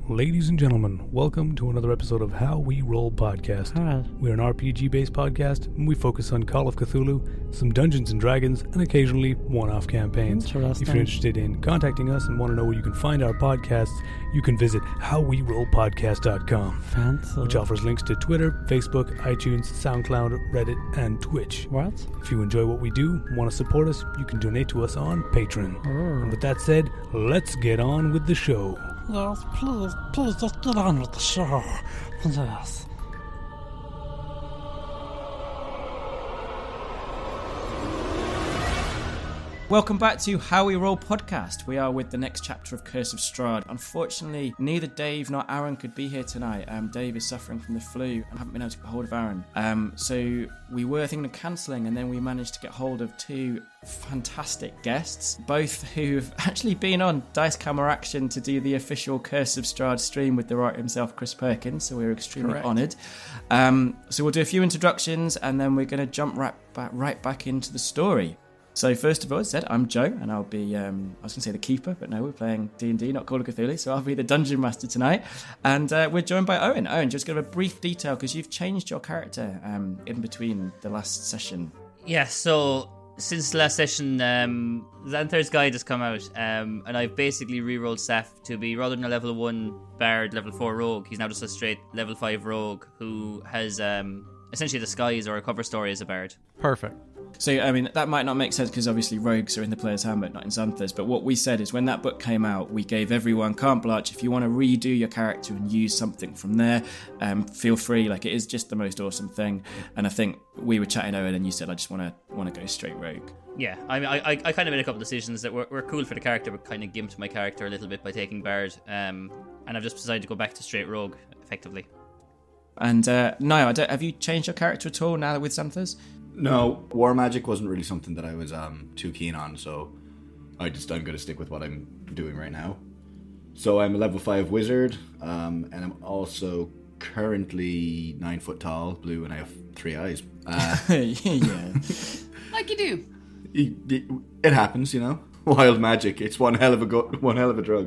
Ladies and gentlemen, welcome to another episode of How We Roll Podcast. Hi. We're an RPG-based podcast, and we focus on Call of Cthulhu, some Dungeons and Dragons, and occasionally one-off campaigns. If you're interested in contacting us and want to know where you can find our podcasts, you can visit howwerollpodcast.com, Fancy. which offers links to Twitter, Facebook, iTunes, SoundCloud, Reddit, and Twitch. What? If you enjoy what we do and want to support us, you can donate to us on Patreon. And with that said, let's get on with the show. Yes, please just get on with the show. Yes. Welcome back to How We Roll Podcast. We are with the next chapter of Curse of Strahd. Unfortunately, neither Dave nor Aaron could be here tonight. Dave is suffering from the flu and haven't been able to get hold of Aaron. So we were thinking of cancelling, and then we managed to get hold of two fantastic guests, both who've actually been on Dice Camera Action to do the official Curse of Strahd stream with the writer himself, Chris Perkins, so we're extremely honoured. So we'll do a few introductions, and then we're going to jump right back into the story. So first of all, as I said, I'm Joe, and I'll be, I was going to say the keeper, but no, we're playing D&D, not Call of Cthulhu, so I'll be the dungeon master tonight. And we're joined by Owen. Owen, just give a brief detail, because you've changed your character in between the last session. Yeah, so since the last session, Xanathar's Guide has come out, and I've basically re-rolled Seth to be, rather than a level 1 bard, level 4 rogue, he's now just a straight level 5 rogue who has essentially the skies or a cover story as a bard. Perfect. So, I mean, that might not make sense because obviously rogues are in the player's handbook, not in Xanathar's. But what we said is when that book came out, we gave everyone carte blanche. If you want to redo your character and use something from there, feel free. Like, it is just the most awesome thing. And I think we were chatting, Owen, and you said, I just want to go straight rogue. Yeah, I mean, I kind of made a couple of decisions that were cool for the character, but kind of gimped my character a little bit by taking bard. And I've just decided to go back to straight rogue, effectively. And Niall, have you changed your character at all now with Xanathar's? No, War Magic wasn't really something that I was too keen on, so I'm going to stick with what I'm doing right now. So I'm a level 5 wizard, and I'm also currently 9 foot tall, blue, and I have 3 eyes. Yeah. Like you do. It happens, you know. Wild magic. It's one hell of a drug.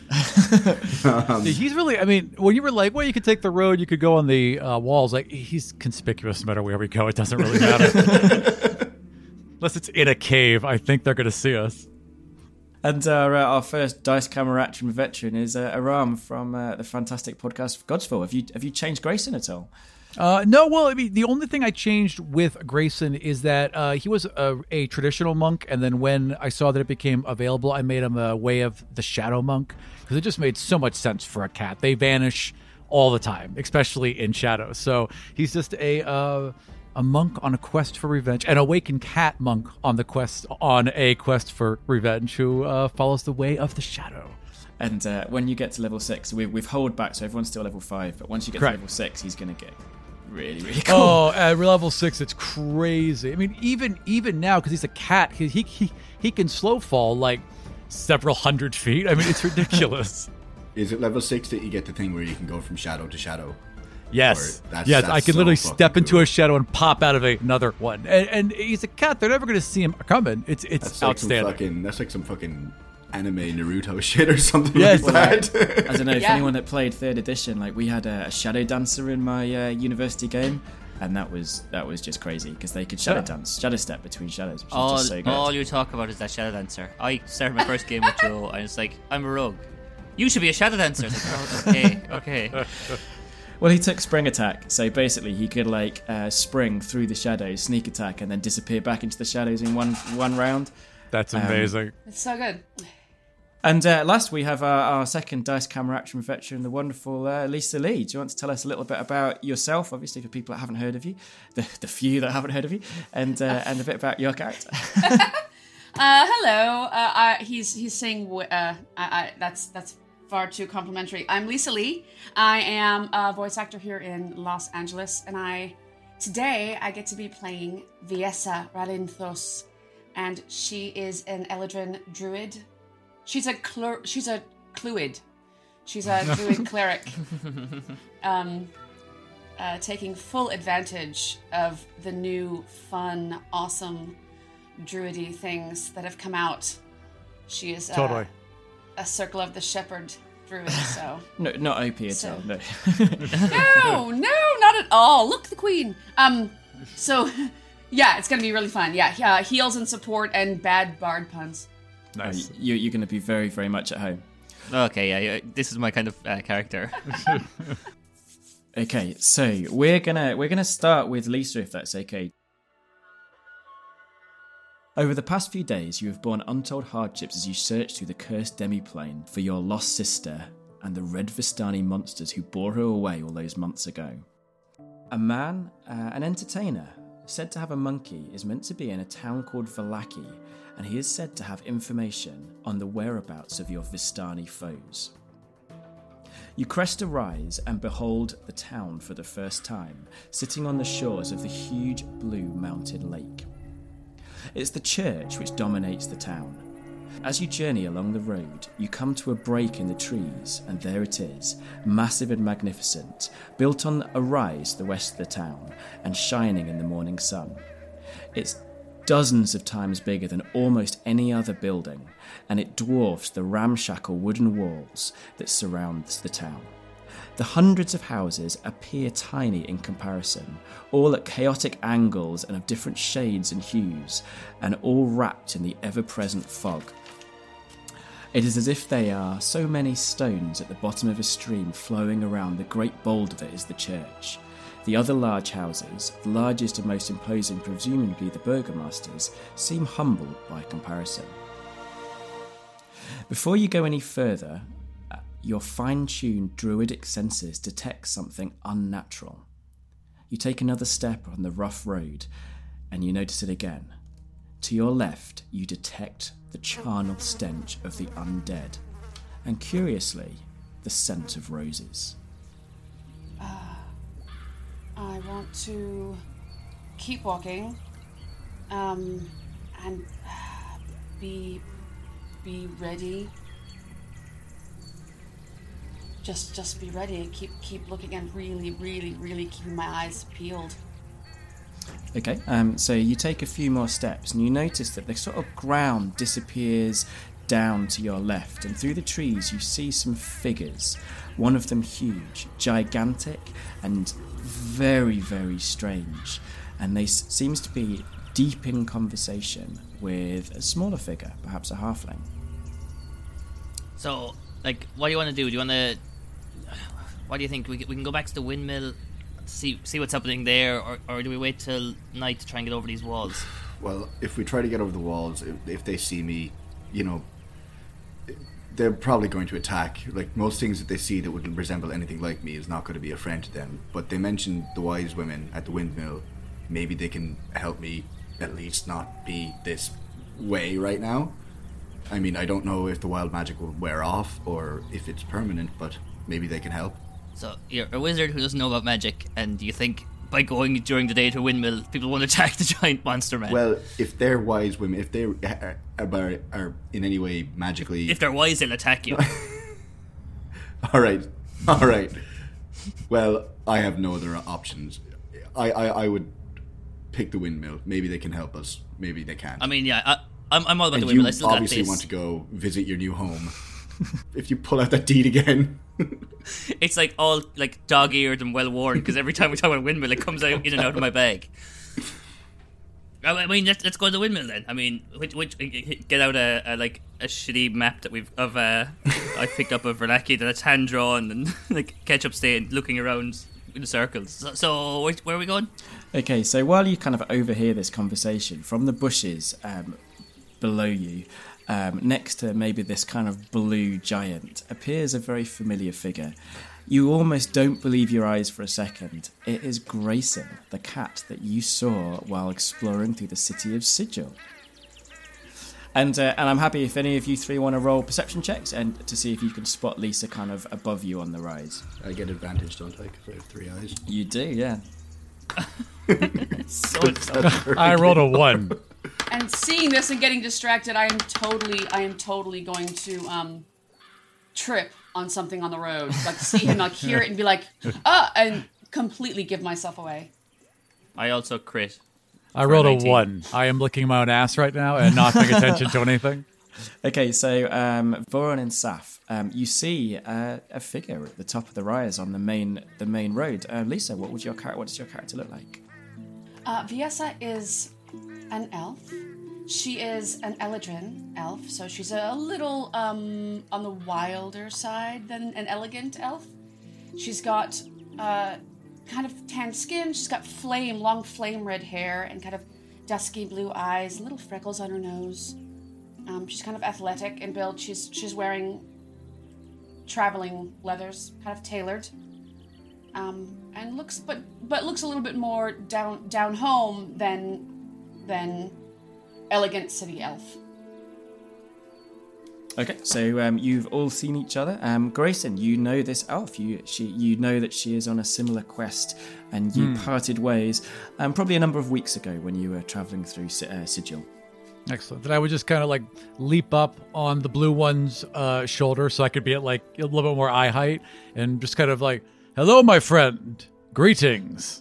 He's really, I mean, when you were like, well, you could take the road, you could go on the walls, like, he's conspicuous no matter where we go. It doesn't really matter. Unless it's in a cave, I think they're going to see us. And our first Dice Camera Action veteran is Aram from the fantastic podcast Godsfall. Have you changed Grayson at all? No, well, I mean, the only thing I changed with Grayson is that he was a traditional monk, and then when I saw that it became available, I made him a Way of the Shadow Monk, because it just made so much sense for a cat. They vanish all the time, especially in shadow. So he's just a monk on a quest for revenge, an awakened cat monk on a quest for revenge, who follows the way of the shadow. And when you get to level 6, we've held back, so everyone's still level 5, but once you get to level 6, he's going to get really, really cool. Oh, at level 6, it's crazy. I mean, even now, because he's a cat, he can slow fall like several hundred feet. I mean, it's ridiculous. Is it level 6 that you get the thing where you can go from shadow to shadow? Yes. That's I can so literally step into cool. a shadow and pop out of another one. And he's a cat. They're never going to see him coming. It's that's outstanding. That's like some fucking anime Naruto shit or something yes, like that. I don't know if anyone that played 3rd edition, like we had a shadow dancer in my university game, and that was just crazy because they could shadow step between shadows, which is just so good. All you talk about is that shadow dancer. I started my first game with Joe, and it's like, I'm a rogue. You should be a shadow dancer. It's like, okay. Well, he took spring attack, so basically he could spring through the shadows, sneak attack, and then disappear back into the shadows in one round. That's amazing. It's so good. And last, we have our second Dice Camera Action veteran, the wonderful Lisa Lee. Do you want to tell us a little bit about yourself, obviously for people that haven't heard of you, the few that haven't heard of you, and a bit about your character? Hello. He's saying that's far too complimentary. I'm Lisa Lee. I am a voice actor here in Los Angeles, and today I get to be playing Viessa Ralinthos, and she is an Eladrin druid. She's a Cluid. She's a druid cleric, taking full advantage of the new, fun, awesome druidy things that have come out. She is totally a Circle of the Shepherd druid, so. No, not OP at all. No. No, not at all. Look, the queen. So, yeah, it's gonna be really fun. Yeah, heals and support and bad bard puns. Nice. You're going to be very, very much at home. Okay, yeah, this is my kind of character. Okay, so we're gonna start with Lisa, if that's okay. Over the past few days, you have borne untold hardships as you search through the cursed demiplane for your lost sister and the red Vistani monsters who bore her away all those months ago. A man, an entertainer, said to have a monkey, is meant to be in a town called Vallaki, and he is said to have information on the whereabouts of your Vistani foes. You crest a rise and behold the town for the first time, sitting on the shores of the huge blue mounted lake. It's the church which dominates the town. As you journey along the road, you come to a break in the trees, and there it is, massive and magnificent, built on a rise to the west of the town, and shining in the morning sun. It's dozens of times bigger than almost any other building, and it dwarfs the ramshackle wooden walls that surround the town. The hundreds of houses appear tiny in comparison, all at chaotic angles and of different shades and hues, and all wrapped in the ever-present fog. It is as if they are so many stones at the bottom of a stream flowing around the great boulder that is the church. The other large houses, the largest and most imposing presumably the burgomaster's, seem humble by comparison. Before you go any further, your fine-tuned druidic senses detect something unnatural. You take another step on the rough road, and you notice it again. To your left, you detect the charnel stench of the undead, and curiously, the scent of roses. I want to keep walking, and be ready. Just be ready. Keep looking and really keeping my eyes peeled. Okay, so you take a few more steps and you notice that the sort of ground disappears down to your left, and through the trees you see some figures, one of them huge, gigantic, and very, very strange, and they seems to be deep in conversation with a smaller figure, perhaps a halfling. So, like, what do you want to do? Do you want to... What do you think? We can go back to the windmill, see what's happening there, or do we wait till night to try and get over these walls? Well, if we try to get over the walls, if they see me, you know, they're probably going to attack. Like, most things that they see that would resemble anything like me is not going to be a friend to them. But they mentioned the wise women at the windmill. Maybe they can help me at least not be this way right now. I mean, I don't know if the wild magic will wear off or if it's permanent, but maybe they can help. So, you're a wizard who doesn't know about magic, and you think by going during the day to a windmill, people won't attack the giant monster man? Well, if they're wise women, if they are in any way magically... If they're wise, they'll attack you. All right. Well, I have no other options. I would pick the windmill. Maybe they can help us. Maybe they can't. I mean, yeah, I'm all about the windmill. I still got this. You obviously want to go visit your new home. If you pull out that deed again... It's like all like dog-eared and well-worn, because every time we talk about a windmill, it comes out in and out of my bag. I mean, let's go to the windmill then. I mean, which get out a shitty map that I picked up of Vallaki that's hand drawn and like ketchup stained, looking around in circles. So where are we going? Okay, so while you kind of overhear this conversation from the bushes below you, next to maybe this kind of blue giant, appears a very familiar figure. You almost don't believe your eyes for a second. It is Grayson, the cat that you saw while exploring through the city of Sigil. And I'm happy if any of you three want to roll perception checks and to see if you can spot Lisa kind of above you on the rise. I get advantage, don't I? Because I have 3 eyes. You do, yeah. I rolled a 1. And seeing this and getting distracted, I am totally going to trip on something on the road. Like see him, like hear it, and be like, and completely give myself away. I also crit. I rolled a 1. I am licking my own ass right now and not paying attention to anything. Okay, so Voron and Saf, you see a figure at the top of the rise on the main road. Lisa, what does your character look like? Viesa is an elf. She is an Eladrin elf, so she's a little on the wilder side than an elegant elf. She's got kind of tan skin. She's got long flame red hair and kind of dusky blue eyes, little freckles on her nose. She's kind of athletic in build. She's wearing traveling leathers, kind of tailored, and looks a little bit more down home than elegant city elf. Okay, so you've all seen each other. Grayson, you know this elf. You know that she is on a similar quest, and you parted ways probably a number of weeks ago when you were traveling through Sigil. Excellent. Then I would just kind of like leap up on the blue one's shoulder so I could be at like a little bit more eye height and just kind of like, hello, my friend. Greetings.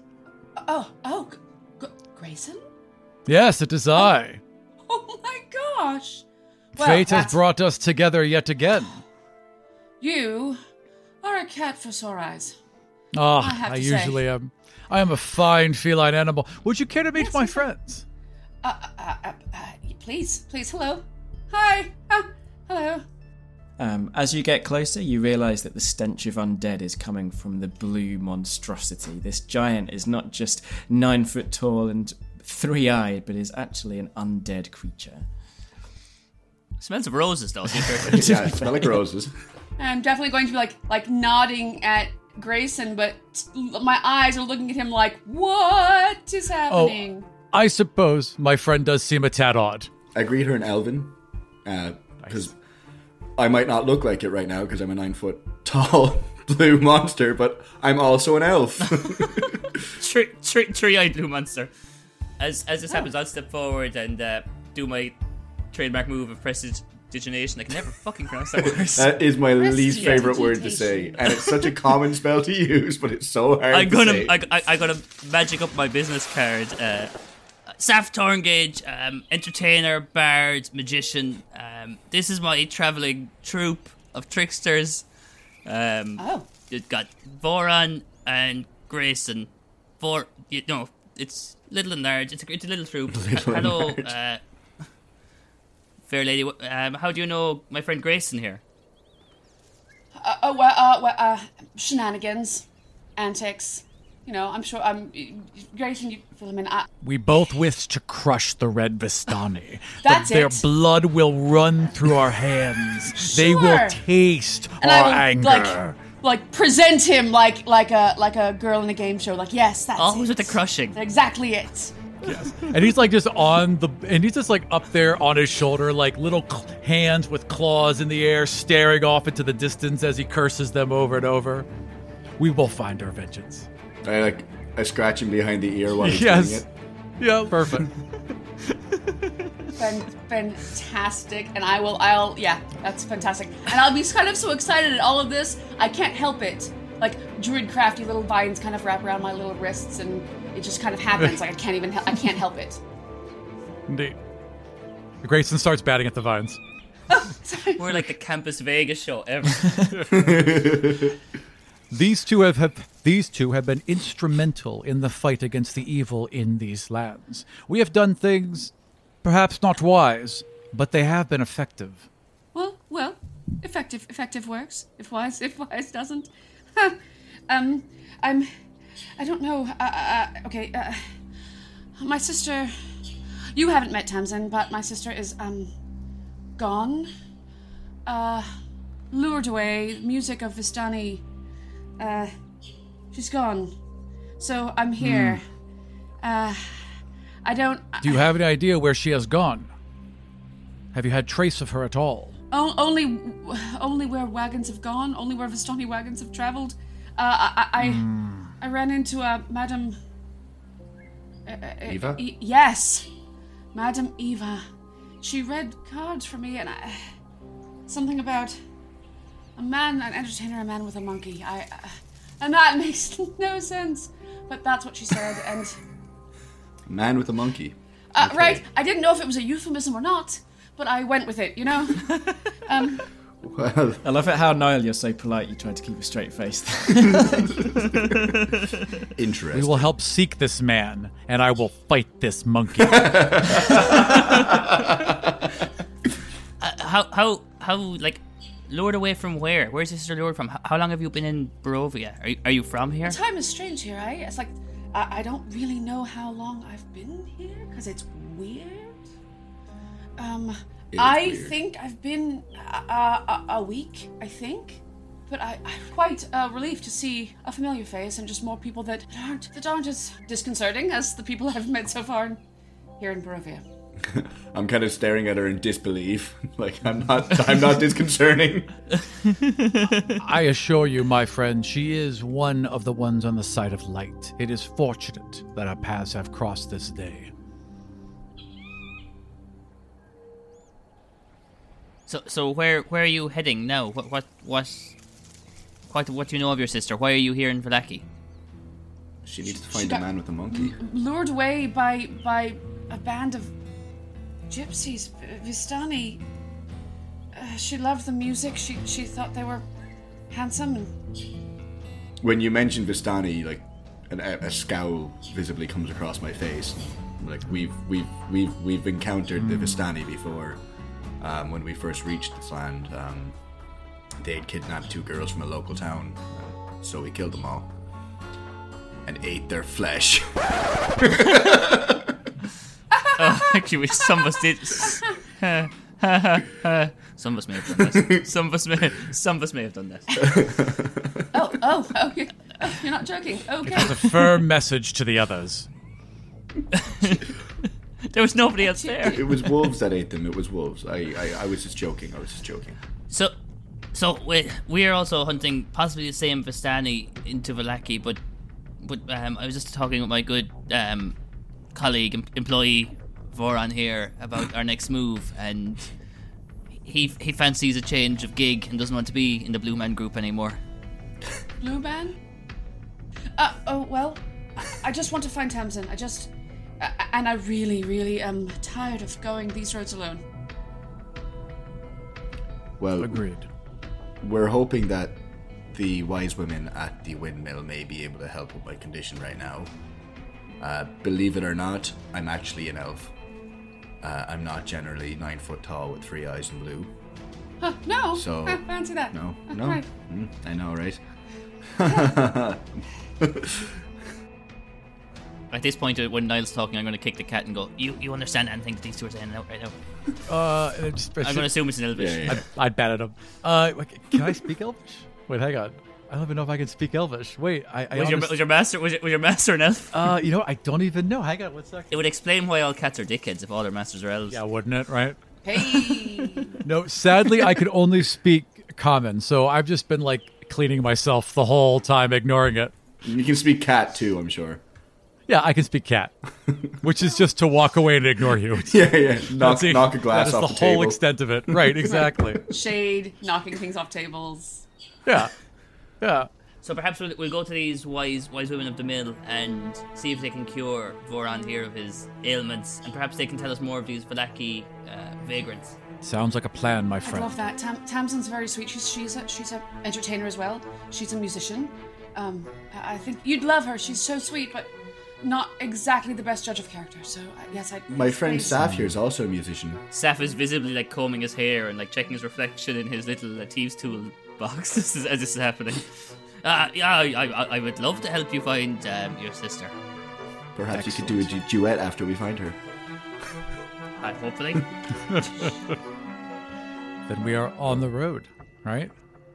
Grayson? Yes, it is I. Oh my gosh. Well, Fate has brought us together yet again. You are a cat for sore eyes. I usually am. I am a fine feline animal. Would you care to meet my friends? Please, hello. Hi. Hello. As you get closer, you realise that the stench of undead is coming from the blue monstrosity. This giant is not just 9 foot tall and 3-eyed, but is actually an undead creature. Smells of roses, though. Yeah, I smell like roses. I'm definitely going to be like nodding at Grayson, but my eyes are looking at him like, what is happening? Oh, I suppose my friend does seem a tad odd. I greet her in Elven, because I might not look like it right now because I'm a 9 foot tall blue monster, but I'm also an elf. Three-eyed blue monster. As this happens, I'll step forward and do my trademark move of prestidigitation. I can never fucking pronounce that word. That is my least favorite word to say, and it's such a common spell to use, but it's so hard to say. I'm gonna magic up my business card. Saf Torngage, entertainer, bard, magician. This is my travelling troupe of tricksters. You've got Voron and Grayson. It's little and large. It's a little troupe. Hello, fair lady. How do you know my friend Grayson here? Shenanigans, antics. You know, I'm sure. Grayson, you fill him in. We both wish to crush the Red Vistani. That's their blood will run through our hands. Sure. They will taste and our I will, anger. Like present him like a girl in a game show. Like, yes, that's Always it. with the crushing. That's exactly it. Yes. And he's like just he's just like up there on his shoulder, like little hands with claws in the air, staring off into the distance as he curses them over and over. We will find our vengeance. I scratch him behind the ear while he's doing it. Yeah, perfect. Fantastic. And I'll that's fantastic. And I'll be kind of so excited at all of this, I can't help it. Like druid crafty little vines kind of wrap around my little wrists, and it just kind of happens. Like I can't help it. Indeed. Grayson starts batting at the vines. Oh, sorry. We're like the Campus Vegas show ever. These two have been instrumental in the fight against the evil in these lands. We have done things perhaps not wise, but they have been effective. Well, effective works. If wise doesn't. I don't know. Okay. My sister. You haven't met Tamsin, but my sister is gone. Lured away. Music of Vistani. She's gone. So I'm here. I don't. Do you have any idea where she has gone? Have you had trace of her at all? Only where wagons have gone. Only where Vistani wagons have traveled. I ran into Madam Eva? Yes, Madam Eva. She read cards for me, and something about an entertainer, a man with a monkey. And that makes no sense, but that's what she said. And man with a monkey. Right. I didn't know if it was a euphemism or not, but I went with it, you know? Well, I love it how, Niall, you're so polite, you tried to keep a straight face. interesting. We will help seek this man, and I will fight this monkey. How like lured away from where? Where's your sister lured from? How long have you been in Barovia? Are you from here? Time is strange here, eh? It's like, I don't really know how long I've been here, because it's weird. I weird. think I've been a week, I think. But I'm quite relieved to see a familiar face and just more people that aren't as disconcerting as the people I've met so far here in Barovia. I'm kind of staring at her in disbelief. Like, I'm not disconcerting. I assure you, my friend, she is one of the ones on the side of light. It is fortunate that our paths have crossed this day. So where are you heading now? What do you know of your sister? Why are you here in Vallaki? She needs to find the man with the monkey. Lured away by a band of gypsies, Vistani. She loved the music. She thought they were handsome. And When you mention Vistani, like a scowl visibly comes across my face. Like we've encountered the Vistani before. When we first reached this land, they had kidnapped 2 girls from a local town, so we killed them all and ate their flesh. Actually, some of us did. Some of us may have done that. Some of us may have done that. oh, you're not joking. Okay. It's a firm message to the others. There was nobody else there. It was wolves that ate them. It was wolves. I was just joking. So we are also hunting possibly the same Vistani into Vallaki, but I was just talking with my good colleague, employee Voran here about our next move, and he fancies a change of gig and doesn't want to be in the Blue Man group anymore. Blue Man? Well, I just want to find Tamsin. And I really, really am tired of going these roads alone. Well, Agreed. We're hoping that the wise women at the windmill may be able to help with my condition right now. Believe it or not, I'm actually an elf. I'm not generally 9 foot tall with 3 eyes and blue. No. So fancy that. No. Right. I know, right? At this point, when Niall's talking, I'm going to kick the cat and go, You understand anything that these two are saying right now? I'm going to assume it's in Elvish. Yeah. I'd bat at him. Can I speak Elvish? Wait, hang on. I don't even know if I can speak Elvish. Wait, Was your master an elf? You know what? I don't even know. Hang on, 1 second. It would explain why all cats are dickheads if all their masters are elves. Yeah, wouldn't it? Right? Hey. No, sadly, I could only speak common, so I've just been cleaning myself the whole time, ignoring it. You can speak cat too, I'm sure. Yeah, I can speak cat, which is just to walk away and ignore you. Yeah. Knock a glass that is off the the whole table. extent of it. Right, exactly. Shade, knocking things off tables. Yeah. So perhaps we'll go to these wise women of the mill and see if they can cure Voran here of his ailments, and perhaps they can tell us more of these Vallaki vagrants. Sounds like a plan, my I friend. love that. Tamsin's very sweet. She's a entertainer as well. She's a musician. I think you'd love her. She's so sweet, but not exactly the best judge of character. So yes, My friend Saf here is also a musician. Saf is visibly combing his hair and checking his reflection in his little thieves' tool box as this is happening. I would love to help you find your sister. Perhaps you could do a duet after we find her. Hopefully. Then we are on the road, right?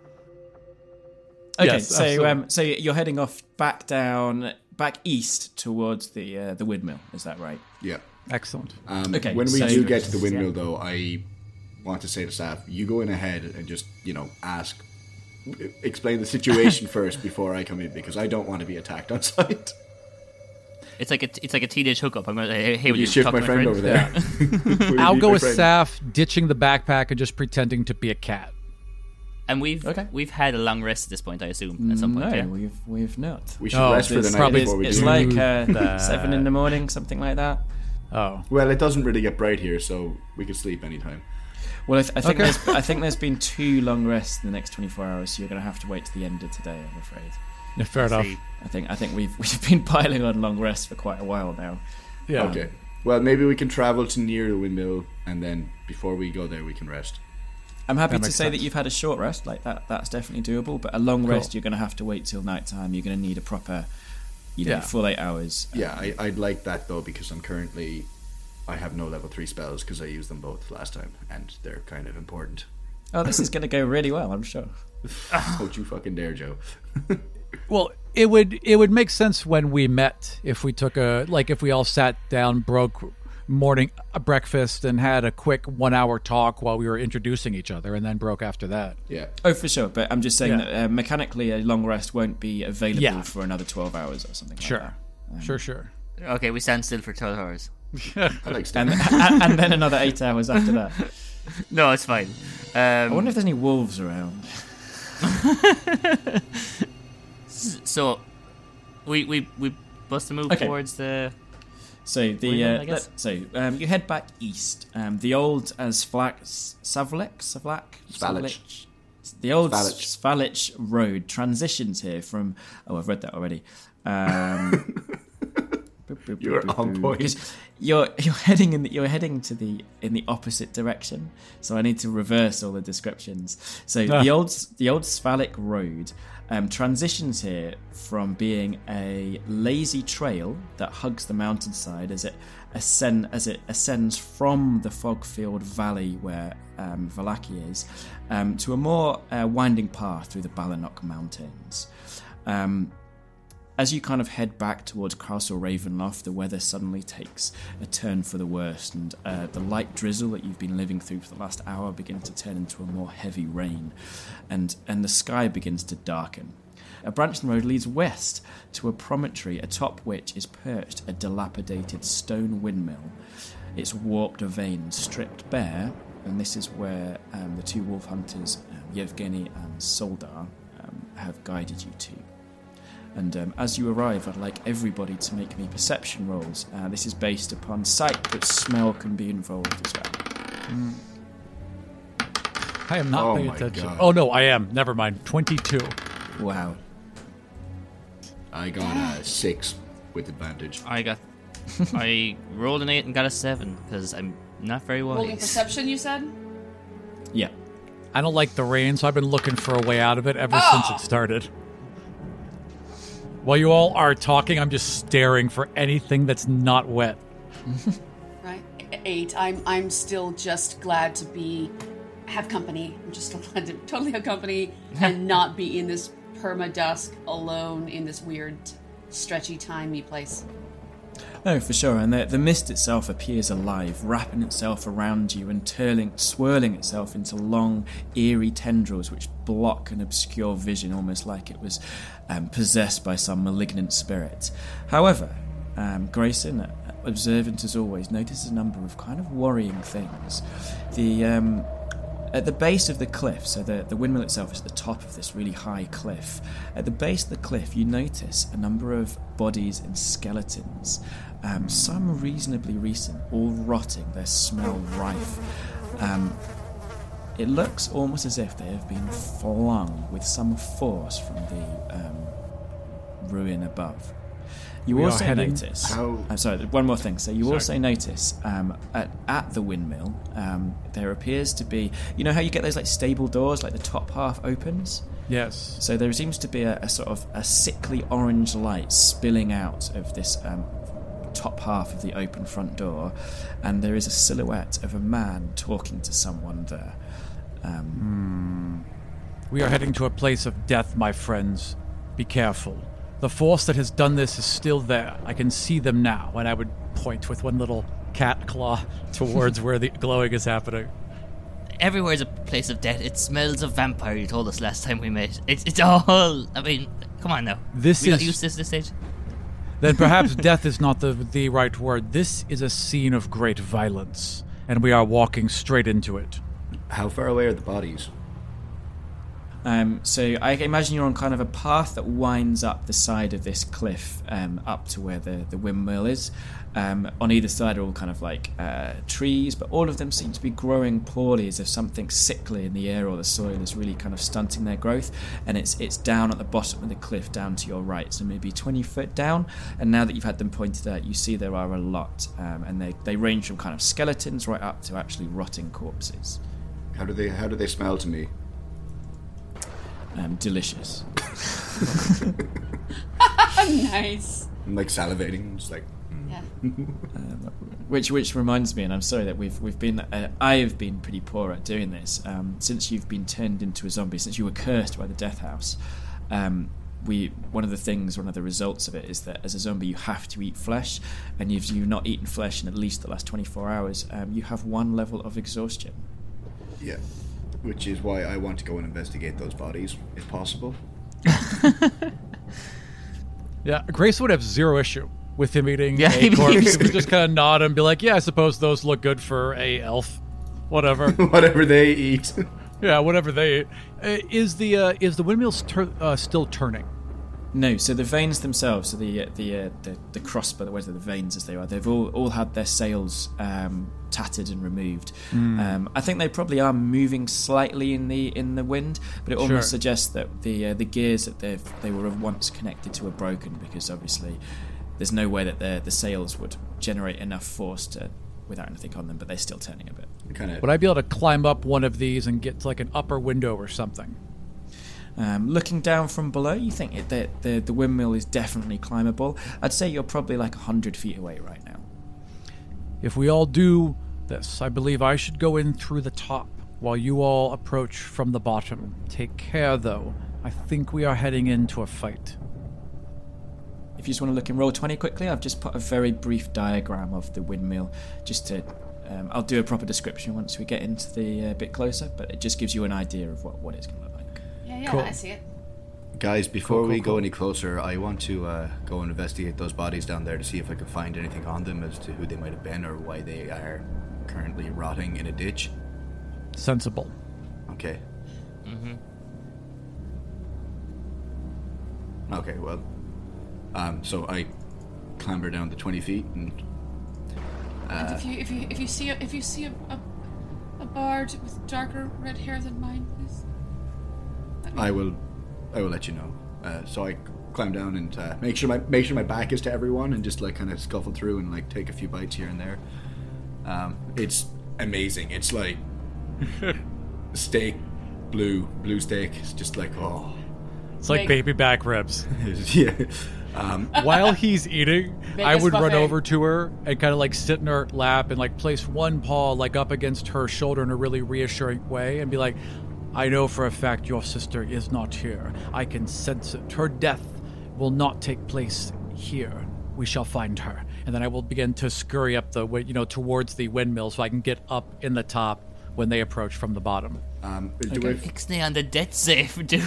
Okay, Yes, absolutely. so you're heading off back east towards the windmill. Is that right? Yeah. Excellent. Okay, When we so- do get to the windmill, though, I want to say to Saf, you go in ahead and just, explain the situation first before I come in, because I don't want to be attacked on sight. It's like a teenage hookup. I'm going to say, hey, would You you shook talk my to friend over there. I'll go with Saf, ditching the backpack and just pretending to be a cat. And we've had a long rest at this point, I assume, at some point. No, Yeah. we've not. We should rest for the night probably- before we It's do. like 7 in the morning, something like that. Oh. Well, it doesn't really get bright here, so we can sleep anytime. Well, I think there's been 2 long rests in the next 24 hours, so you're going to have to wait to the end of today, I'm afraid. Yeah, fair enough. I think we've been piling on long rests for quite a while now. Yeah. Okay. Well, maybe we can travel to near the windmill, and then before we go there, we can rest. I'm happy to say sense. that you've had a short rest, like that's definitely doable, but a long rest, you're going to have to wait till night time. You're going to need a proper, full 8 hours. Yeah, I'd like that, though, because I have no level 3 spells, because I used them both last time, and they're kind of important. Oh, this is going to go really well, I'm sure. Don't you fucking dare, Joe. Well, it would make sense when we met if we took if we all sat down, broke morning breakfast, and had a quick 1 hour talk while we were introducing each other, and then broke after that. Yeah. Oh, for sure. But I'm just saying that mechanically, a long rest won't be available for another 12 hours or something like that. Sure. Okay, we stand still for 12 hours. I like and then another 8 hours after that. No, it's fine. I wonder if there's any wolves around. So, we bust a move towards the. So you head back east. The old Svalich. The old Svalich road transitions here from. Oh, I've read that already. You're on point. You're heading in the opposite direction. So I need to reverse all the descriptions. So the old Svalich road transitions here from being a lazy trail that hugs the mountainside as it ascends from the Fogfield Valley where Vallaki is, to a more winding path through the Ballinok Mountains. As you kind of head back towards Castle Ravenloft, the weather suddenly takes a turn for the worst, and the light drizzle that you've been living through for the last hour begins to turn into a more heavy rain, and the sky begins to darken. A branching road leads west to a promontory atop which is perched a dilapidated stone windmill, its warped vanes stripped bare, and this is where the 2 wolf hunters, Yevgeny and Soldar, have guided you to. And as you arrive, I'd like everybody to make me perception rolls. This is based upon sight, but smell can be involved as well. I am not paying attention. God. Oh, no, I am. Never mind. 22. Wow. I got a 6 with advantage. I rolled an 8 and got a 7 because I'm not very wise. Rolling perception, you said? Yeah. I don't like the rain, so I've been looking for a way out of it ever since it started. While you all are talking, I'm just staring for anything that's not wet. Right. 8. I'm still just glad to have company. I'm just glad to totally have company and not be in this perma-dusk alone in this weird, stretchy, timey place. Oh, for sure. And the mist itself appears alive, wrapping itself around you and swirling itself into long, eerie tendrils which block and obscure vision, almost like it was possessed by some malignant spirit. However, Grayson, observant as always, notices a number of kind of worrying things. At the base of the cliff, so the windmill itself is at the top of this really high cliff. At the base of the cliff, you notice a number of bodies and skeletons, some reasonably recent, all rotting, their smell rife. It looks almost as if they have been flung with some force from the ruin above. You also notice... I'm sorry, one more thing. So you also notice at the windmill, there appears to be... You know how you get those like stable doors, like the top half opens? Yes. So there seems to be a sort of a sickly orange light spilling out of this top half of the open front door, and there is a silhouette of a man talking to someone there. We are heading to a place of death, my friends. Be careful. The force that has done this is still there. I can see them now, and I would point with one little cat claw towards where the glowing is happening. Everywhere's a place of death. It smells of vampire, you told us last time we met. It's all... I mean, come on now. We got used to this stage. Then perhaps death is not the right word. This is a scene of great violence, and we are walking straight into it. How far away are the bodies? So I imagine you're on kind of a path that winds up the side of this cliff up to where the windmill is. On either side are all kind of like trees, but all of them seem to be growing poorly, as if something sickly in the air or the soil is really kind of stunting their growth. And it's down at the bottom of the cliff, down to your right, so maybe 20 foot down. And now that you've had them pointed out, you see there are a lot, and they range from kind of skeletons right up to actually rotting corpses. How do they smell to me? Delicious. Nice. I'm like salivating, just like. Yeah. Which reminds me, and I'm sorry that we've been I have been pretty poor at doing this since you've been turned into a zombie, since you were cursed by the Death House. One of the results of it is that as a zombie you have to eat flesh, and if you've not eaten flesh in at least the last 24 hours, you have 1 level of exhaustion. Yeah, which is why I want to go and investigate those bodies, if possible. Yeah, Grace would have zero issue with him eating Yeah, a corpse. he He would just kind of nod and be like, yeah, I suppose those look good for a elf. Whatever. Whatever they eat. Yeah, whatever they eat. Is the windmill still turning? No, so the vanes themselves, so the crossbar, the vanes as they are, they've all had their sails tattered and removed. I think they probably are moving slightly in the wind, but it almost suggests that the gears that they were once connected to are broken, because obviously there's no way that the sails would generate enough force without anything on them, but they're still turning a bit. Would I be able to climb up one of these and get to like an upper window or something? Looking down from below, you think that the windmill is definitely climbable. I'd say you're probably like 100 feet away right now. If we all do this, I believe I should go in through the top while you all approach from the bottom. Take care, though. I think we are heading into a fight. If you just want to look in roll 20 quickly, I've just put a very brief diagram of the windmill, just to... I'll do a proper description once we get into the bit closer, but it just gives you an idea of what it's going to look like. Yeah, Cool. I see it. Guys, before we go cool. any closer, I want to go and investigate those bodies down there to see if I can find anything on them as to who they might have been or why they are currently rotting in a ditch. Sensible. Okay. Okay, well, so I clamber down the 20 feet and... And if you see a bard with darker red hair than mine, please. I will let you know. So I climb down and make sure my back is to everyone and just like kind of scuffle through and like take a few bites here and there. It's amazing. It's like steak, blue steak. It's just like It's like baby back ribs. yeah. While he's eating, I Vegas would run buffet. over to her and kind of like sit in her lap and like place one paw like up against her shoulder in a really reassuring way and be like, I know for a fact your sister is not here. I can sense it. Her death will not take place here. We shall find her. And then I will begin to scurry up the way, towards the windmill so I can get up in the top when they approach from the bottom. Ixnay on the death safe, dude.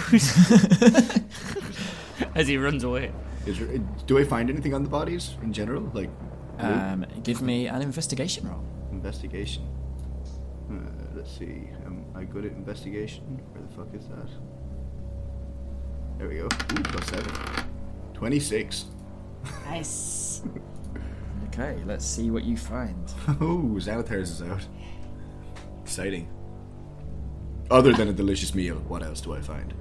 As he runs away. Do I find anything on the bodies in general? Like, Give me an investigation roll. investigation. Let's see. Am I good at investigation? Where the fuck is that? There we go. Ooh, +7. 26. Nice. Okay, let's see what you find. Oh, Xanathars is out. Exciting. Other than a delicious meal, what else do I find?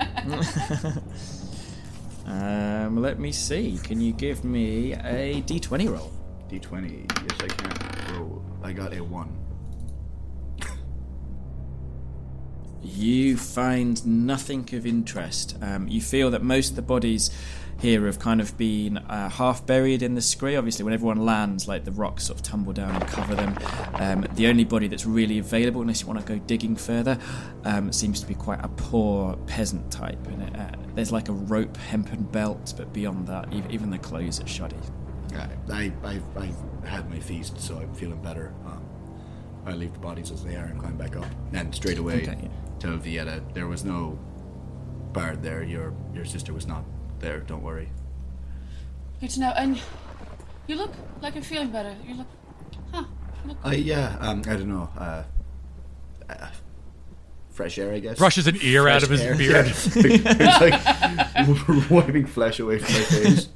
Let me see. Can you give me a d20 roll? D20. Yes, I can. Roll. I got a 1. You find nothing of interest. You feel that most of the bodies here have kind of been half buried in the scree. Obviously, when everyone lands, like the rocks sort of tumble down and cover them. The only body that's really available, unless you want to go digging further, seems to be quite a poor peasant type. And there's like a rope hempen belt, but beyond that, even the clothes are shoddy. I've had my feast, so I'm feeling better. I leave the bodies as they are and climb back up. And straight away tell Vieta there was no bard there. Your sister was not there, don't worry. Good to know. And you look like you're feeling better. You look... I don't know. fresh air, I guess. Brushes an ear out of his Air, beard. yeah. It's like wiping flesh away from my face.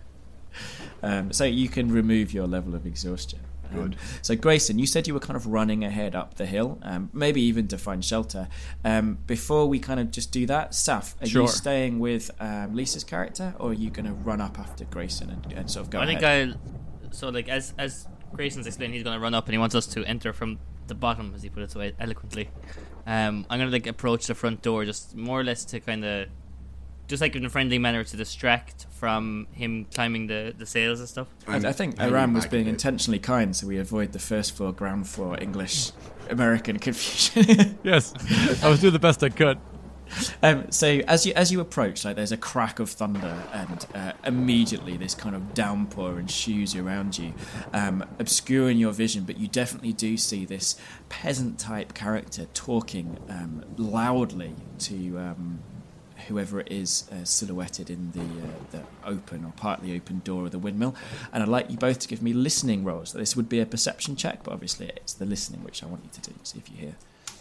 So you can remove your level of exhaustion. Good. So Grayson, you said you were kind of running ahead up the hill, maybe even to find shelter. Before we kind of just do that, Saf, are you staying with Lisa's character, or are you going to run up after Grayson and sort of go ahead? I think so like as Grayson's explained, he's going to run up and he wants us to enter from the bottom, as he put it so eloquently. I'm going to like approach the front door, just more or less to kind of, just like in a friendly manner, to distract from him climbing the sails and stuff. I think Aram was being intentionally kind, so we avoid the first floor, ground floor, English, American confusion. Yes, I was doing the best I could. So as you approach, like there's a crack of thunder, and immediately this kind of downpour ensues around you, obscuring your vision. But you definitely do see this peasant-type character talking loudly to whoever it is silhouetted in the open or partly open door of the windmill. And I'd like you both to give me listening rolls. This would be a perception check, but obviously it's the listening which I want you to do. See if you hear.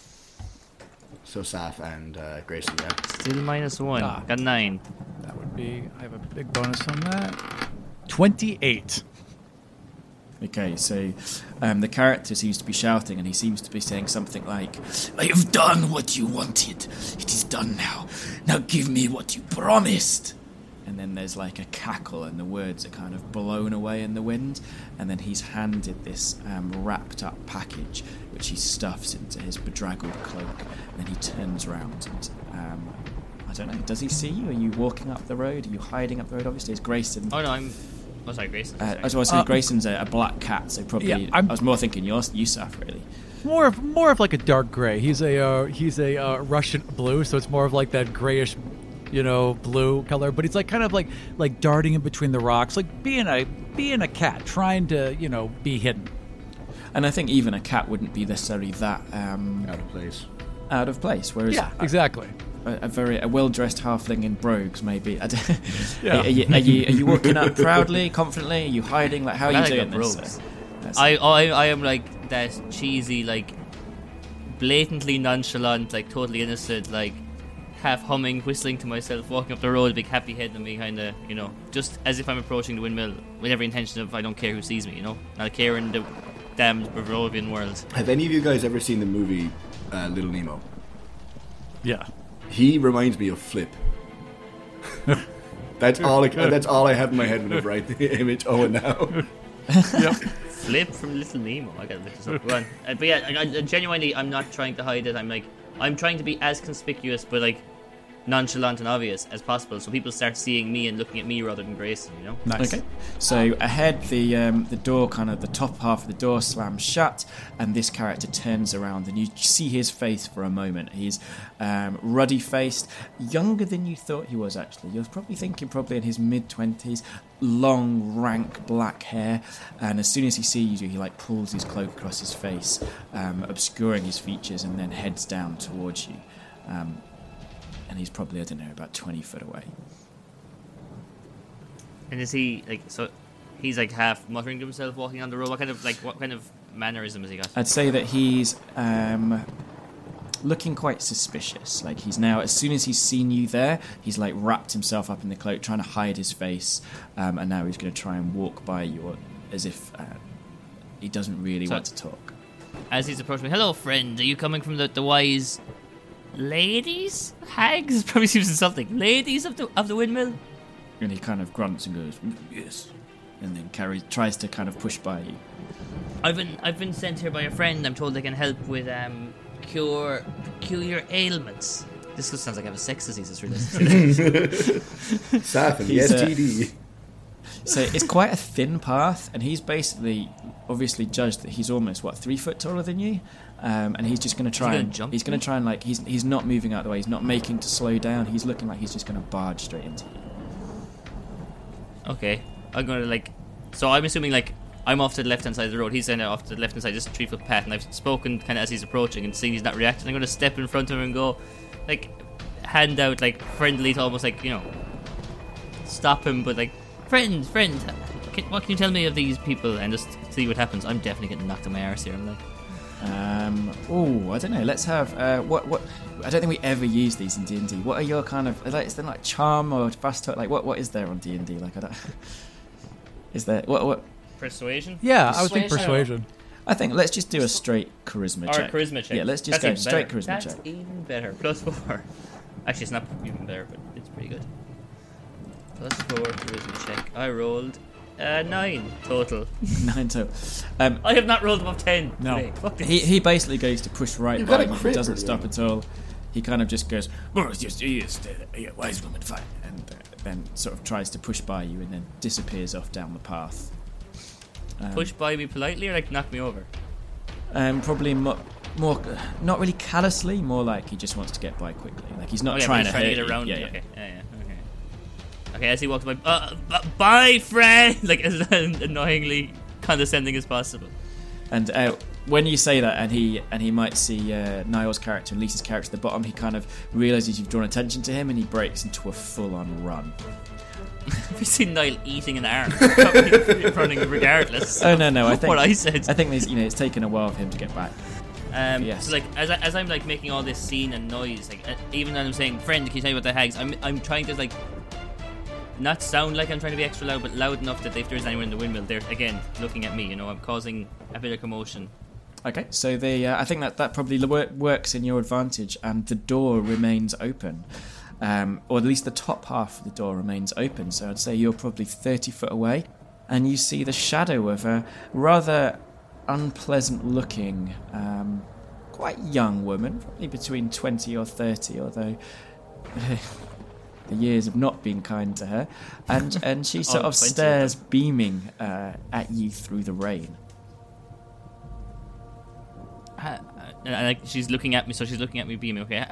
So Saf and Grayson, yeah. Still -1. Got 9. That would be... I have a big bonus on that. 28. Okay, so the character seems to be shouting, and he seems to be saying something like, "I have done what you wanted. It is done now. Now give me what you promised." And then there's like a cackle, and the words are kind of blown away in the wind. And then he's handed this wrapped up package, which he stuffs into his bedraggled cloak. And then he turns around and, I don't know, does he see you? Are you walking up the road? Are you hiding up the road? Obviously, it's Grayson. Oh no, sorry, Grayson. I was going to say Grayson's a black cat, so probably Yeah, I was more thinking Yusuf, really. More of like a dark gray. He's a Russian blue, so it's more of like that grayish, blue color. But it's like kind of like darting in between the rocks, like being a cat trying to be hidden. And I think even a cat wouldn't be necessarily that out of place. Whereas yeah, exactly. A well-dressed halfling in brogues, maybe. Yeah. Are you walking up proudly, confidently? Are you hiding? Like, how are you doing this? I am like that cheesy, like blatantly nonchalant, like totally innocent, like half humming, whistling to myself, walking up the road, big happy head on me, kind of, just as if I'm approaching the windmill with every intention of I don't care who sees me, not care in the damned Barovian world. Have any of you guys ever seen the movie Little Nemo? Yeah. He reminds me of Flip. That's all I have in my head whenever I image Owen now. Yep. Flip from Little Nemo. I gotta look this up. Go on. But yeah, I genuinely, I'm not trying to hide it. I'm trying to be as conspicuous, but like nonchalant and obvious as possible, so people start seeing me and looking at me rather than Grayson. Nice. Okay. So ahead, the door, kind of the top half of the door, slams shut, and this character turns around, and you see his face for a moment. He's ruddy-faced, younger than you thought he was. Actually, you're probably thinking in his mid-20s. Long, rank black hair, and as soon as he sees you, he like pulls his cloak across his face, obscuring his features, and then heads down towards you. And he's probably, I don't know, about 20 foot away. And is he so? He's like half muttering to himself, walking on the road. What kind of mannerism has he got? I'd say that he's looking quite suspicious. Like he's now, as soon as he's seen you there, he's like wrapped himself up in the cloak, trying to hide his face, and now he's going to try and walk by you as if he doesn't really want to talk. As he's approaching me, hello friend, are you coming from the wise ladies? Hags probably seems insulting. Ladies of the windmill? And he kind of grunts and goes, yes, and then tries to kind of push by you. I've been sent here by a friend. I'm told I can help with cure peculiar ailments. This sounds like I have a sex disease. It's really Saf and the STD. So it's quite a thin path, and he's basically obviously judged that he's almost 3 foot taller than you, and he's just going to try and like he's not moving out of the way. He's not making to slow down. He's looking like he's just going to barge straight into you. Okay, I'm going to so I'm assuming I'm off to the left hand side of the road. He's then off to the left hand side, just a 3 foot path, and I've spoken kind of as he's approaching and seeing he's not reacting. I'm going to step in front of him and go, hand out friendly to almost stop him, but friend, what can you tell me of these people, and just see what happens. I'm definitely getting knocked on my arse here. I'm I don't know. Let's have what? I don't think we ever use these in D&D. What are your kind of like? Is there like charm or fast talk? Like what is there on D&D? Like I don't. Is there what? Persuasion? Yeah, I would think persuasion. I think let's just do a straight charisma check. Or a charisma check. Yeah, let's just go straight charisma check. That's even better. +4. Actually, it's not even better, but it's pretty good. +4 charisma check. I rolled 9 total. 9 total. I have not rolled above 10. No. Today. Fuck this. He basically goes to push right You've by got a you. He crit, doesn't really. stop at all. He kind of just goes, well, it's just a wise woman fight, and then sort of tries to push by you and then disappears off down the path. Push by me politely or like knock me over? Probably more, not really callously, more like he just wants to get by quickly. Like he's not Oh, yeah, trying but to he's hurt get you. around Yeah, me. yeah. Okay. Yeah, okay. Okay, as he walks by, bye, friend! Like, as annoyingly condescending as possible. And when you say that, and he might see Niall's character and Lisa's character at the bottom, he kind of realizes you've drawn attention to him, and he breaks into a full-on run. Have you seen Niall eating an arm? Probably running regardless. Oh no! I think what I said. I think there's, it's taken a while for him to get back. Yes. So like as I'm like making all this scene and noise, like even when I'm saying, "Friend, can you tell me about the hags?" I'm trying to like not sound like I'm trying to be extra loud, but loud enough that if there's anyone in the windmill, they're again looking at me. I'm causing a bit of commotion. Okay, so I think that probably works in your advantage, and the door remains open. Or at least the top half of the door remains open, so I'd say you're probably 30 foot away, and you see the shadow of a rather unpleasant-looking, quite young woman, probably between 20 or 30, although the years have not been kind to her, and she sort of 20 stares beaming at you through the rain. Like she's looking at me, so she's looking at me beaming. Okay,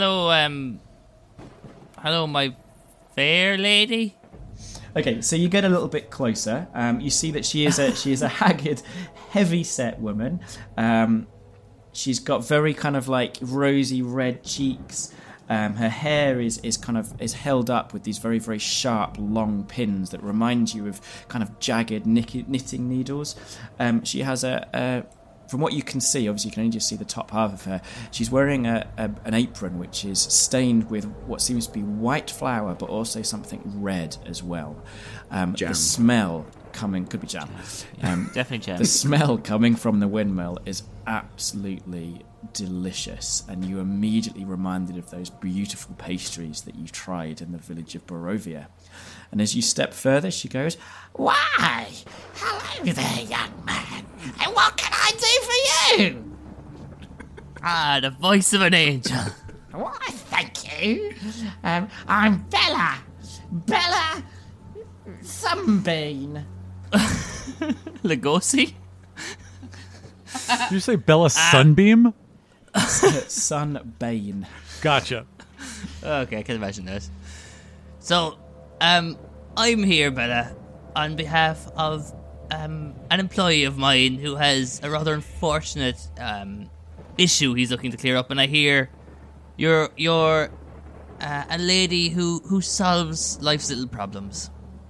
hello, my fair lady. Okay, so you get a little bit closer. You see that she is a haggard, heavy-set woman. She's got very kind of like rosy red cheeks. Her hair is held up with these very, very sharp, long pins that remind you of kind of jagged knitting needles. She has from what you can see, obviously you can only just see the top half of her, she's wearing an apron which is stained with what seems to be white flour, but also something red as well. Jam. The smell could be jam. Definitely jam. The smell coming from the windmill is absolutely delicious, and you're immediately reminded of those beautiful pastries that you tried in the village of Barovia. And as you step further, she goes, "Why, hello there, young man. And what can I do for you?" The voice of an angel. "Why, thank you. I'm Bella Sunbeam." Lugosi? Did you say Bella Sunbeam? Sunbane. Gotcha. Okay, I can imagine that. So, I'm here, Bella, on behalf of an employee of mine who has a rather unfortunate issue he's looking to clear up, and I hear you're a lady who solves life's little problems.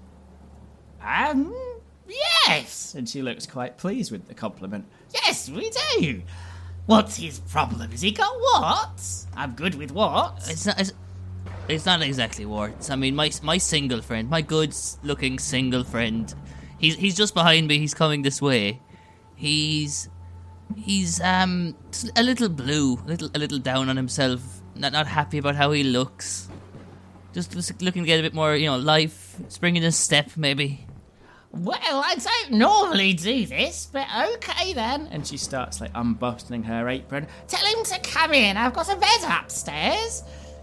Yes. And she looks quite pleased with the compliment. Yes, we do. What's his problem? Has he got warts? I'm good with warts. It's not exactly warts. I mean, my single friend, my good-looking single friend, he's just behind me. He's coming this way. He's a little blue, a little down on himself. Not happy about how he looks. Just looking to get a bit more, life, spring in his step, maybe. Well, I don't normally do this, but okay then. And she starts like unbuttoning her apron. Tell him to come in. I've got a bed upstairs.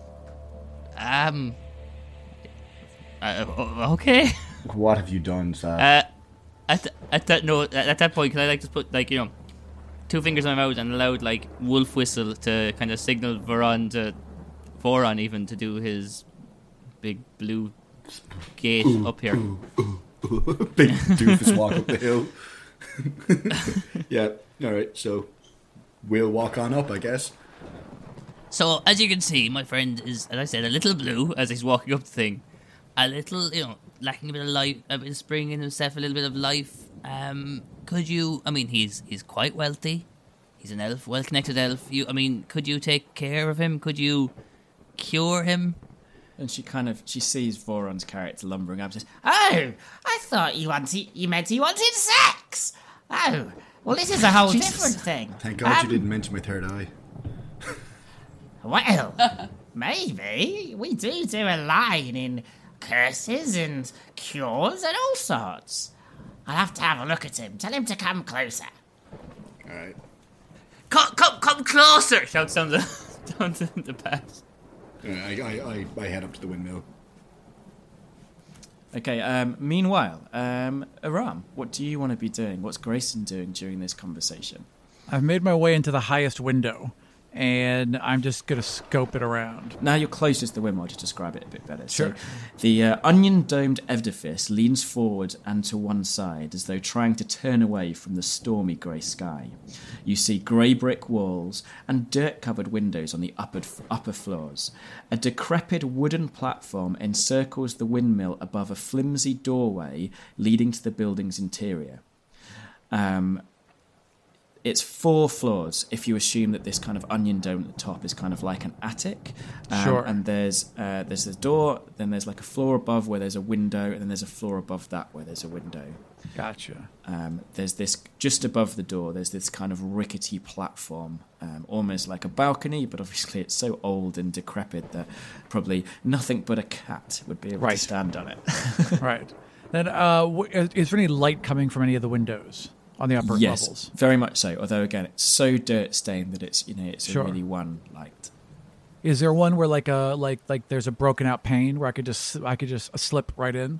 Okay. What have you done, Sal? At that point, can I just put 2 fingers on my mouth and a loud wolf whistle to kind of signal Voron even to do his big blue gate up here. Big doofus walk up the hill. Yeah, alright, so we'll walk on up, I guess. So, as you can see, my friend is, as I said, a little blue as he's walking up the thing. A little, lacking a bit of life, a bit of spring in himself, a little bit of life. Could you, he's quite wealthy. He's an elf, well-connected elf. Could you take care of him? Could you cure him? And she sees Voron's character lumbering up and says, "Oh, I thought you meant he wanted sex. Oh, well, this is a whole different thing." Thank God you didn't mention my third eye. Well, maybe. We do a line in curses and cures and all sorts. I'll have to have a look at him. Tell him to come closer. All right. Come closer! Shouts down the path. I head up to the windmill. Okay, meanwhile, Aram, what do you want to be doing? What's Grayson doing during this conversation? I've made my way into the highest window, and I'm just going to scope it around. Now you're closest to the windmill, to describe it a bit better. Sure. So the onion-domed edifice leans forward and to one side as though trying to turn away from the stormy grey sky. You see grey brick walls and dirt-covered windows on the upper floors. A decrepit wooden platform encircles the windmill above a flimsy doorway leading to the building's interior. It's 4 floors if you assume that this kind of onion dome at the top is kind of like an attic. Sure. And there's a door, then there's like a floor above where there's a window, and then there's a floor above that where there's a window. Gotcha. There's this, just above the door, there's this kind of rickety platform, almost like a balcony, but obviously it's so old and decrepit that probably nothing but a cat would be able to stand on it. Right. Then, is there any light coming from any of the windows on the upper yes, levels? Very much so. Although again, it's so dirt stained that it's Sure. a really one light. Is there one where like there's a broken out pane where I could just slip right in?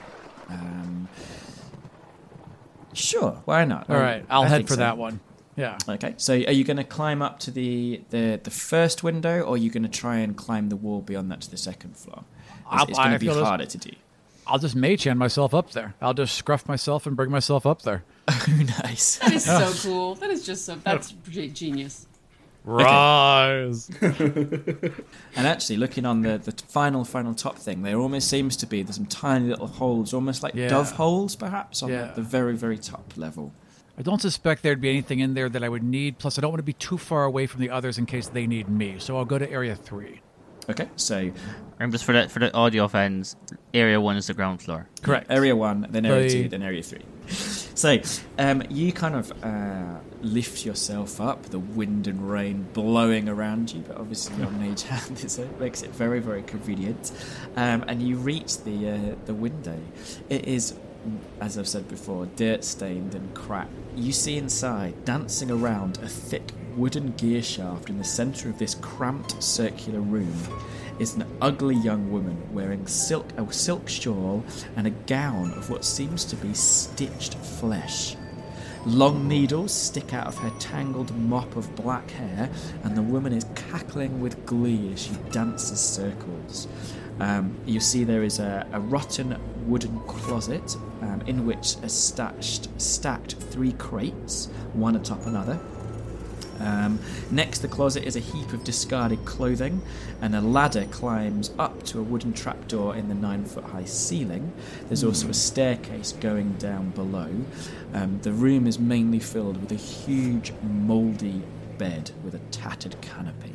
Sure, why not? All right, I'll I head think for so. that one. Yeah. Okay, so are you going to climb up to the first window, or are you going to try and climb the wall beyond that to the second floor? It's going to be harder to do. I'll just mage hand myself up there. I'll just scruff myself and bring myself up there. Oh, nice. That is so cool. That is just so. That's genius. Rise. And actually, looking on the final top thing, there almost seems to be there's some tiny little holes, almost like dove holes, perhaps, on the very, very top level. I don't suspect there'd be anything in there that I would need. Plus, I don't want to be too far away from the others in case they need me. So I'll go to Area 3. Okay, so And just for the audio fans, Area 1 is the ground floor. Correct. Area 1, then Area 2, then Area 3. So you kind of lift yourself up, the wind and rain blowing around you, but obviously your mage hand makes it very, very convenient. And you reach the window. It is, as I've said before, dirt-stained and cracked. You see inside, dancing around a thick wooden gear shaft in the centre of this cramped circular room, is an ugly young woman wearing a silk shawl and a gown of what seems to be stitched flesh. Long needles stick out of her tangled mop of black hair, and the woman is cackling with glee as she dances circles. You see there is a rotten wooden closet in which are stacked 3 crates, one atop another. Next to the closet is a heap of discarded clothing, and a ladder climbs up to a wooden trapdoor in the 9-foot-high ceiling. There's also a staircase going down below. The room is mainly filled with a huge mouldy bed with a tattered canopy.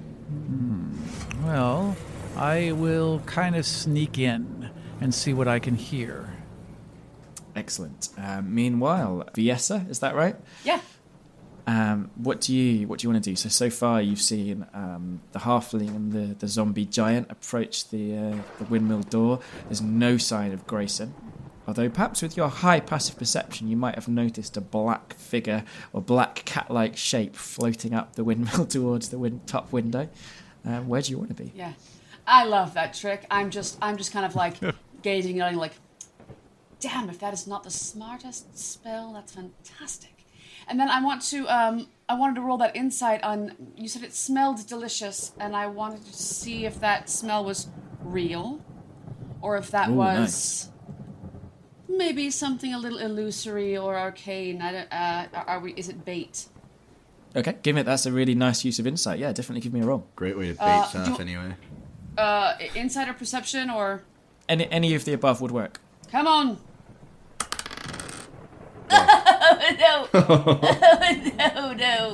Well, I will kind of sneak in and see what I can hear. Excellent. Meanwhile, Viessa, is that right? Yeah. What do you want to do? So far you've seen the halfling and the zombie giant approach the windmill door. There's no sign of Grayson, although perhaps with your high passive perception you might have noticed a black figure or black cat-like shape floating up the windmill towards the top window. Where do you want to be? Yeah. I love that trick. I'm just kind of like gazing at it like, damn, if that is not the smartest spell, that's fantastic. And then I wanted to roll that insight on, you said it smelled delicious, and I wanted to see if that smell was real, or if that was maybe something a little illusory or arcane. Is it bait? Okay, that's a really nice use of insight. Yeah, definitely give me a roll. Great way to bait Saf anyway. Insight or perception or? Any of the above would work. Come on. No. No.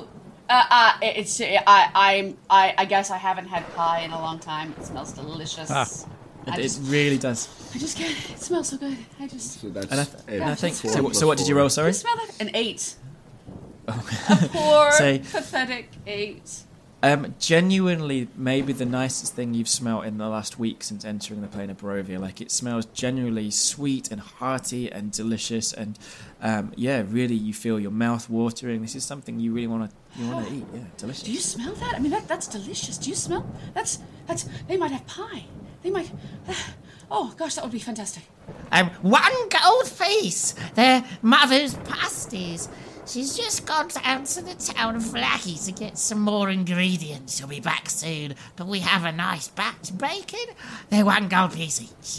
I guess I haven't had pie in a long time. It smells delicious. It really does. I just can't. It smells so good. So that's And I think. four So plus what did you four. roll? I Sorry. smell that. An 8. A poor, Say- pathetic 8. Genuinely, maybe the nicest thing you've smelled in the last week since entering the plane of Barovia. Like, it smells genuinely sweet and hearty and delicious, and really, you feel your mouth watering. This is something you really want to eat. Yeah, delicious. Do you smell that? I mean, that's delicious. Do you smell? That's. They might have pie. They might. Oh gosh, that would be fantastic. 1 gold piece. They're mother's pasties. She's just gone down to the town of Flacky to get some more ingredients. She'll be back soon, but we have a nice batch bacon. They're 1 gold piece each.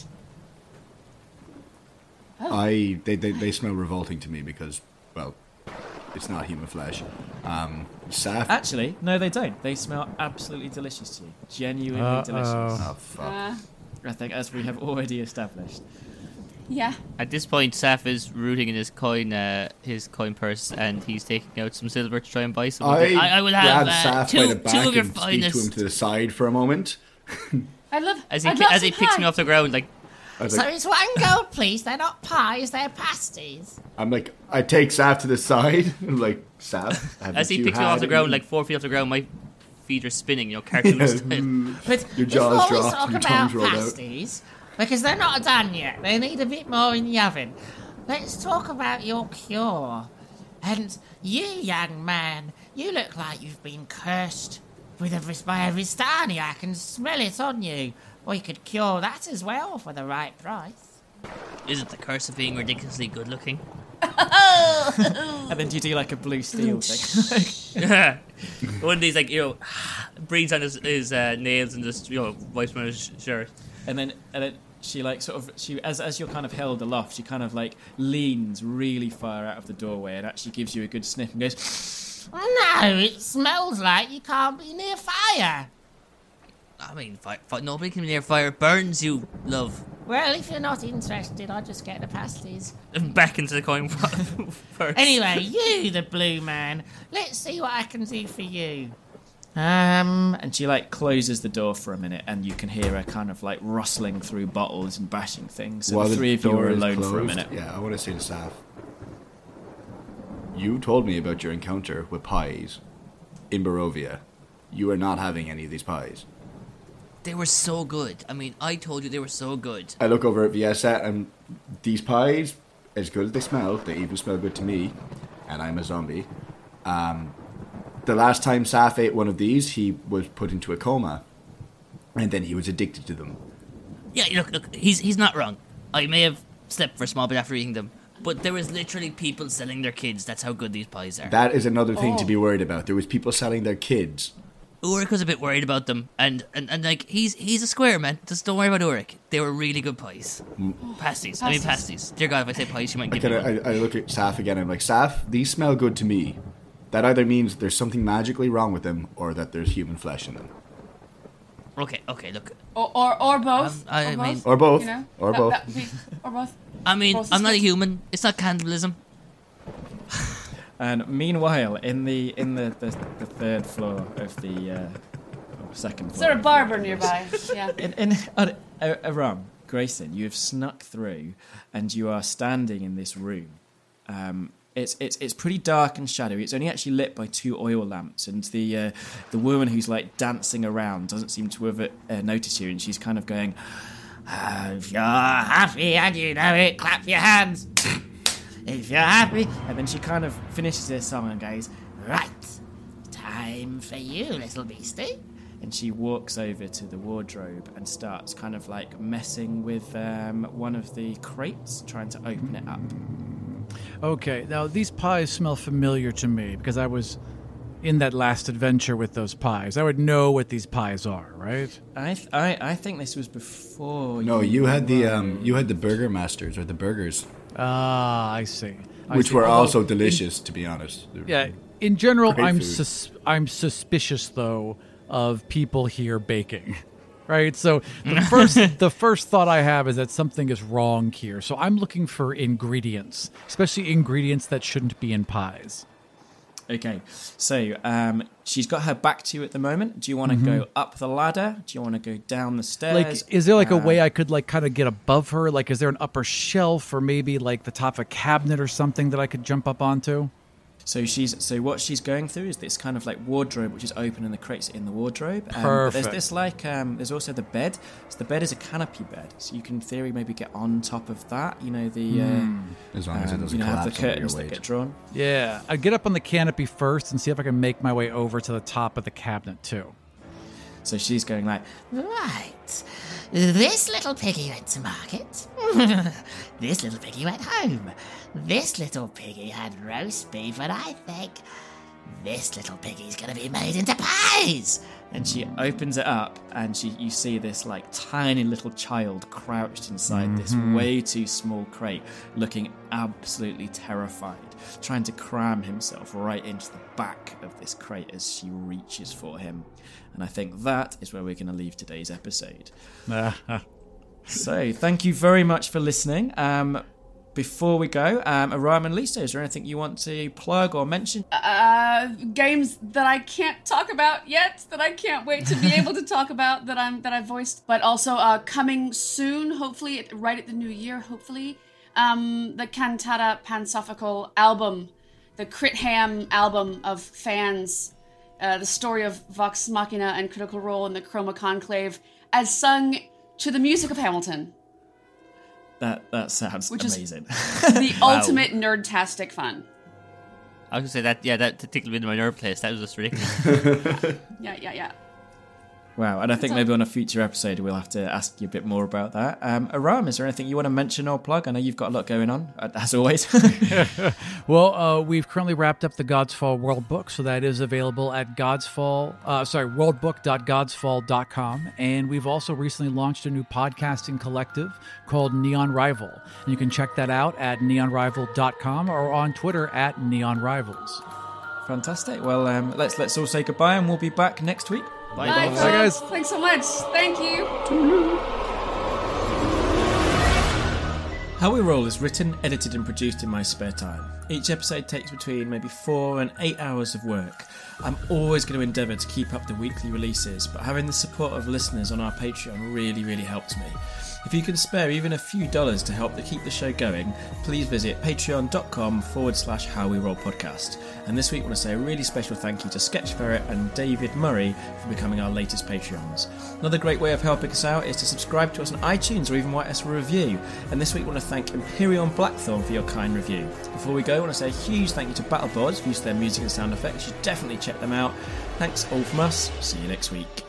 They smell revolting to me because, well, it's not human flesh. Saf. Actually, no, they don't. They smell absolutely delicious to you. Genuinely delicious. Oh fuck. I think, as we have already established. Yeah. At this point, Saf is rooting in his coin purse, and he's taking out some silver to try and buy some. I will have grab Saf two by the back of your and speak to him finest. to the side for a moment. I'd love. As I'd love he some picks pie. me off the ground, like, I was So like, it's 1 gold, please. They're not pies, they're pasties. I take Saf to the side. I'm like, Saf. as he picks me off the ground, like 4 feet off the ground, my feet are spinning, cartoon style. But Your jaws before we dropped, talk your about tongue's rolled out. pasties, because they're not done yet, they need a bit more in the oven. Let's talk about your cure. And you, young man, you look like you've been cursed by a Vistani. I can smell it on you. We could cure that as well for the right price. Is it the curse of being ridiculously good looking? And then do you do like a blue steel thing? One of these, breathes on his nails and just, wipes on his shirt. and then she as you're kind of held aloft, she kind of like leans really far out of the doorway and actually gives you a good sniff and goes, No, it smells like you can't be near fire. I mean, nobody can be near fire. It burns you, love. Well, if you're not interested, I'll just get the pasties. And back into the coin first. Anyway, you, the blue man, let's see what I can do for you. And she like closes the door for a minute, and you can hear her kind of like rustling through bottles and bashing things. So while the three of you door are is alone for a closed, minute. Yeah, I want to say to Saf, you told me about your encounter with pies in Barovia. You are not having any of these pies. They were so good. I mean, I told you they were so good. I look over at Viesa, and these pies, as good as they smell, they even smell good to me, and I'm a zombie. The last time Saf ate one of these, he was put into a coma, and then he was addicted to them. Yeah, look, he's not wrong. I may have slept for a small bit after eating them, but there was literally people selling their kids. That's how good these pies are. That is another thing to be worried about. There was people selling their kids. Ulrich was a bit worried about them, and like he's a square man. Just don't worry about Ulrich. They were really good pies. Pasties. I mean pasties. Dear God, if I say pies, you might give me one. I look at Saf again, and I'm like, Saf, these smell good to me. That either means there's something magically wrong with them, or that there's human flesh in them. Okay, look. Or both. I mean- Or both. You know? Or both. Or both. I mean, Both is I'm not a good. human. It's not cannibalism. And meanwhile, in the third floor of the second Is floor, there a barber nearby? Yeah. Aram, Grayson, you have snuck through, and you are standing in this room. It's pretty dark and shadowy. It's only actually lit by 2 oil lamps, and the woman who's like dancing around doesn't seem to have noticed you, and she's kind of going, If you're happy and you know it, clap your hands. If you're happy. and then she kind of finishes her song and goes, Right, time for you, little beastie. and she walks over to the wardrobe and starts kind of like messing with one of the crates, trying to open it up. Okay, now these pies smell familiar to me because I was in that last adventure with those pies. I would know what these pies are, right? I think this was before. No, you had the Burger Masters, or the burgers, Ah, I see. which were also delicious, to be honest. Yeah, in general, Great I'm food. I'm suspicious though of people here baking. Right? So the first thought I have is that something is wrong here. So I'm looking for ingredients, especially ingredients that shouldn't be in pies. Okay, so she's got her back to you at the moment. Do you want to go up the ladder? Do you want to go down the stairs? Like, is there like a way I could like kind of get above her? Like, is there an upper shelf or maybe like the top of a cabinet or something that I could jump up onto? So what she's going through is this kind of like wardrobe, which is open, and the crates in the wardrobe. But Perfect. there's this like there's also the bed. So the bed is a canopy bed, so you can in theory maybe get on top of that. You know the As long as it doesn't have the collapse under your curtains that weight. get drawn. Yeah, I'd get up on the canopy first and see if I can make my way over to the top of the cabinet too. So she's going like, Right. This little piggy went to market. This little piggy went home. This little piggy had roast beef, and I think this little piggy's going to be made into pies. and she opens it up, and you see this like tiny little child crouched inside this way too small crate, looking absolutely terrified, trying to cram himself right into the back of this crate as she reaches for him. And I think that is where we're going to leave today's episode. So thank you very much for listening. Before we go, Aram and Lisa, is there anything you want to plug or mention? Games that I can't talk about yet, that I can't wait to be able to talk about, that I voiced, but also coming soon, hopefully right at the new year, hopefully, the Cantata Pansophical album, the Crit Ham album of fans, the story of Vox Machina and Critical Role in the Chroma Conclave, as sung to the music of Hamilton. That sounds amazing. The ultimate nerdtastic fun. I was going to say that tickled me in my nerve place. That was just ridiculous. Yeah. Wow, and I think maybe on a future episode we'll have to ask you a bit more about that. Aram, is there anything you want to mention or plug? I know you've got a lot going on, as always. Well, we've currently wrapped up the Godsfall World Book, so that is available at worldbook.godsfall.com. And we've also recently launched a new podcasting collective called Neon Rival. And you can check that out at neonrival.com or on Twitter at neonrivals. Fantastic. Well, let's all say goodbye, and we'll be back next week. Bye, guys. Thanks so much. Thank you. How We Roll is written, edited, and produced in my spare time. Each episode takes between maybe 4 and 8 hours of work. I'm always going to endeavour to keep up the weekly releases, but having the support of listeners on our Patreon really, really helps me. If you can spare even a few dollars to help to keep the show going, please visit patreon.com/How We Roll Podcast. And this week I want to say a really special thank you to Sketch Ferret and David Murray for becoming our latest Patreons. Another great way of helping us out is to subscribe to us on iTunes or even write us a review. And this week I want to thank Imperion Blackthorn for your kind review. Before we go, I want to say a huge thank you to Battleboards for use of their music and sound effects. You should definitely check them out. Thanks all from us. See you next week.